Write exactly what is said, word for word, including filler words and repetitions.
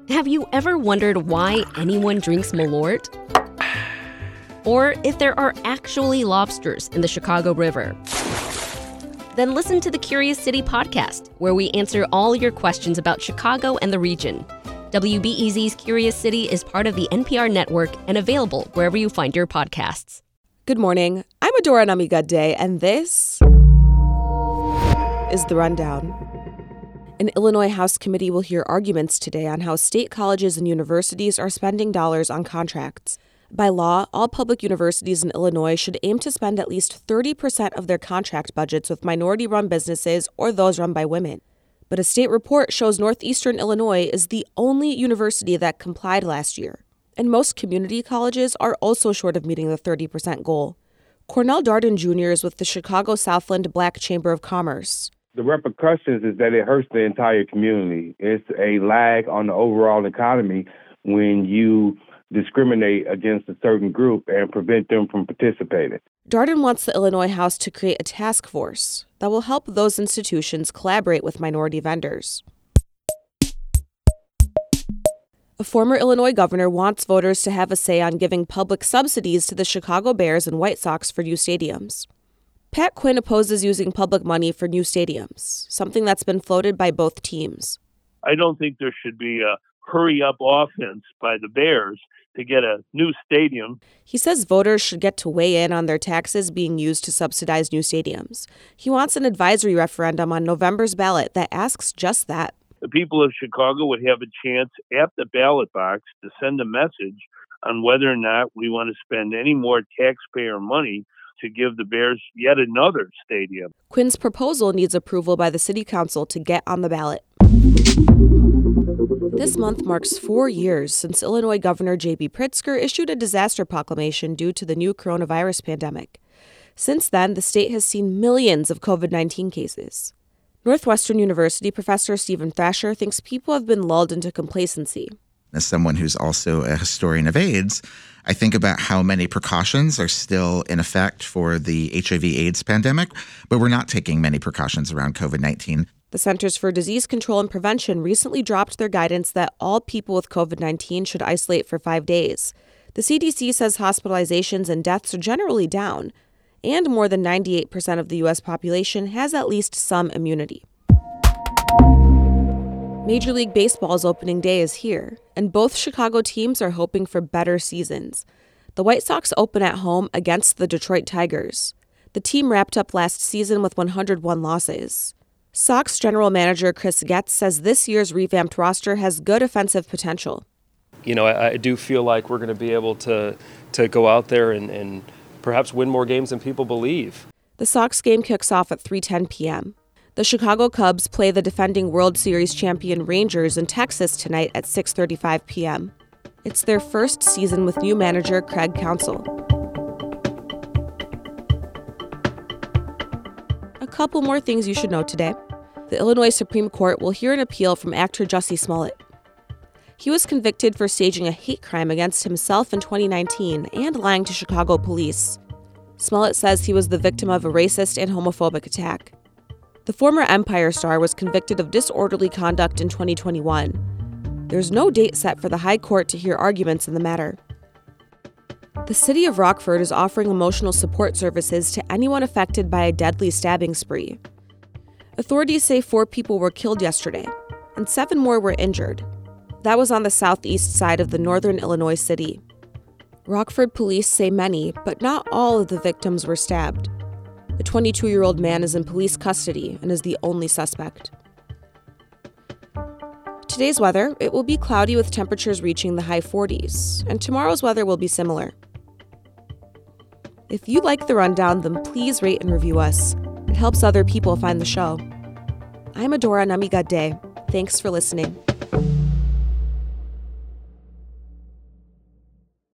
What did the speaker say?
Have you ever wondered why anyone drinks Malort? Or if there are actually lobsters in the Chicago River? Then listen to the Curious City podcast, where we answer all your questions about Chicago and the region. W B E Z's Curious City is part of the N P R network and available wherever you find your podcasts. Good morning. I'm Adora Namigadde, and this is The Rundown. An Illinois House committee will hear arguments today on how state colleges and universities are spending dollars on contracts. By law, all public universities in Illinois should aim to spend at least thirty percent of their contract budgets with minority-run businesses or those run by women. But a state report shows Northeastern Illinois is the only university that complied last year. And most community colleges are also short of meeting the thirty percent goal. Cornell Darden Junior is with the Chicago Southland Black Chamber of Commerce. The repercussions is that it hurts the entire community. It's a lag on the overall economy when you discriminate against a certain group and prevent them from participating. Darden wants the Illinois House to create a task force that will help those institutions collaborate with minority vendors. A former Illinois governor wants voters to have a say on giving public subsidies to the Chicago Bears and White Sox for new stadiums. Pat Quinn opposes using public money for new stadiums, something that's been floated by both teams. I don't think there should be a hurry-up offense by the Bears to get a new stadium. He says voters should get to weigh in on their taxes being used to subsidize new stadiums. He wants an advisory referendum on November's ballot that asks just that. The people of Chicago would have a chance at the ballot box to send a message on whether or not we want to spend any more taxpayer money to give the Bears yet another stadium. Quinn's proposal needs approval by the city council to get on the ballot. This month marks four years since Illinois Governor J B Pritzker issued a disaster proclamation due to the new coronavirus pandemic. Since then, the state has seen millions of covid nineteen cases. Northwestern University professor Stephen Thrasher thinks people have been lulled into complacency. As someone who's also a historian of AIDS, I think about how many precautions are still in effect for the H I V AIDS pandemic, but we're not taking many precautions around covid nineteen. The Centers for Disease Control and Prevention recently dropped their guidance that all people with covid nineteen should isolate for five days. The C D C says hospitalizations and deaths are generally down, and more than ninety-eight percent of the U S population has at least some immunity. Major League Baseball's opening day is here, and both Chicago teams are hoping for better seasons. The White Sox open at home against the Detroit Tigers. The team wrapped up last season with one hundred one losses. Sox general manager Chris Getz says this year's revamped roster has good offensive potential. You know, I, I do feel like we're going to be able to to go out there and, and perhaps win more games than people believe. The Sox game kicks off at three ten p.m. The Chicago Cubs play the defending World Series champion Rangers in Texas tonight at six thirty-five p.m. It's their first season with new manager Craig Counsell. A couple more things you should know today. The Illinois Supreme Court will hear an appeal from actor Jussie Smollett. He was convicted for staging a hate crime against himself in twenty nineteen and lying to Chicago police. Smollett says he was the victim of a racist and homophobic attack. The former Empire star was convicted of disorderly conduct in twenty twenty-one. There's no date set for the High Court to hear arguments in the matter. The city of Rockford is offering emotional support services to anyone affected by a deadly stabbing spree. Authorities say four people were killed yesterday, and seven more were injured. That was on the southeast side of the northern Illinois city. Rockford police say many, but not all of the victims were stabbed. The twenty-two-year-old man is in police custody and is the only suspect. Today's weather, it will be cloudy with temperatures reaching the high forties, and tomorrow's weather will be similar. If you like The Rundown, then please rate and review us. It helps other people find the show. I'm Adora Namigadde. Thanks for listening.